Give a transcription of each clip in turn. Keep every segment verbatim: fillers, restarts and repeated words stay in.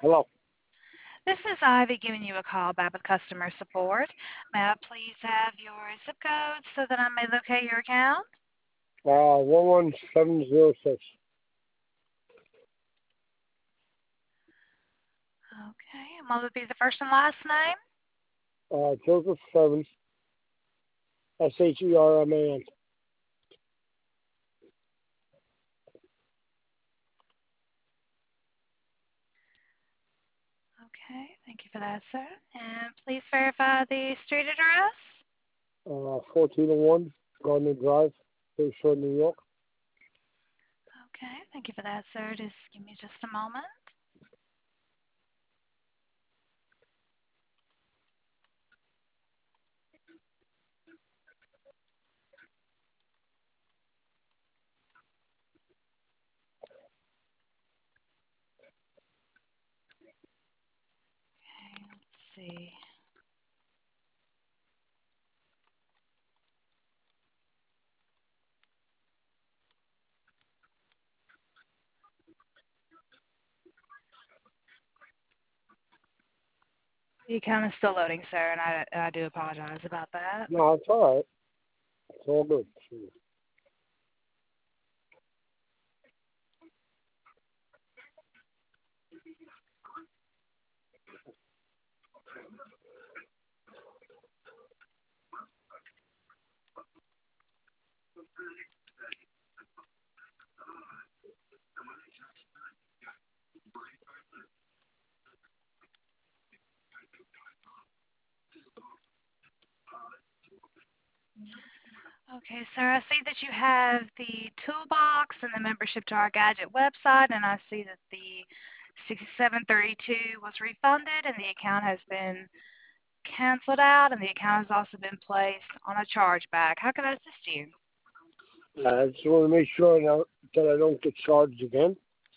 Hello. This is Ivy giving you a call back with customer support. May I please have your zip code so that I may locate your account? Uh, one one seven zero six. Okay, and what would be the first and last name? Uh, Joseph Seven. S H E R M A N. Okay, thank you for that, sir. And please verify the street address. Uh, fourteen oh one Gardner Drive, Bayshore, New York. Okay, thank you for that, sir. Just give me just a moment. Okay, let's see. The account is still loading, sir, and I, I do apologize about that. No, it's all right. It's all good. Okay, sir, I see that you have the toolbox and the membership to our gadget website, and I see that the sixty-seven thirty-two was refunded and the account has been canceled out and the account has also been placed on a chargeback. How can I assist you? I just want to make sure now that I don't get charged again.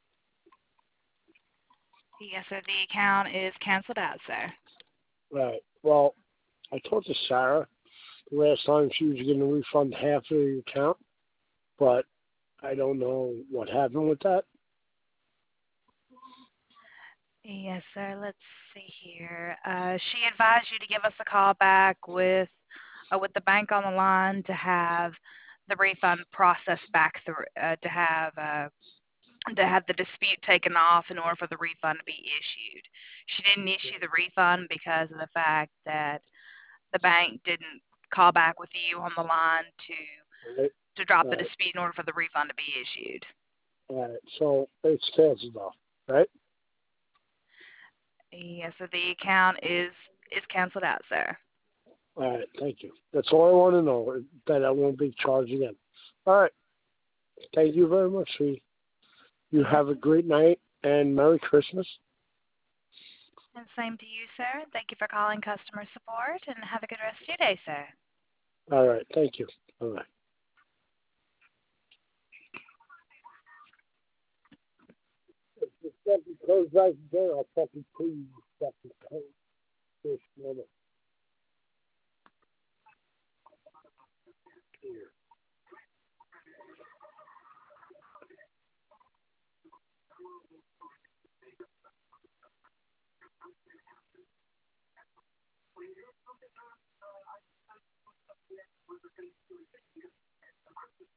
Yes, sir, the account is canceled out, sir. Right. Well, I talked to Sarah last time. She was going to refund half of the account, but I don't know what happened with that. Yes, sir, let's see here. Uh, she advised you to give us a call back with uh, with the bank on the line to have the refund processed back through, uh, to have uh, to have the dispute taken off in order for the refund to be issued. She didn't issue the refund because of the fact that the bank didn't call back with you on the line to Right. to drop the Right. dispute in order for the refund to be issued. Right. So it's canceled off, right? Yes, so the account is is canceled out, sir. All right. Thank you. That's all I want to know, that I won't be charged again. All right. Thank you very much, sweetie. You Yes, have a great night and Merry Christmas. and same to you, sir. Thank you for calling customer support, and have a good rest of your day, sir. All right. Thank you. All right. If the fucking close right there, I'll fucking put you fucking code this minute.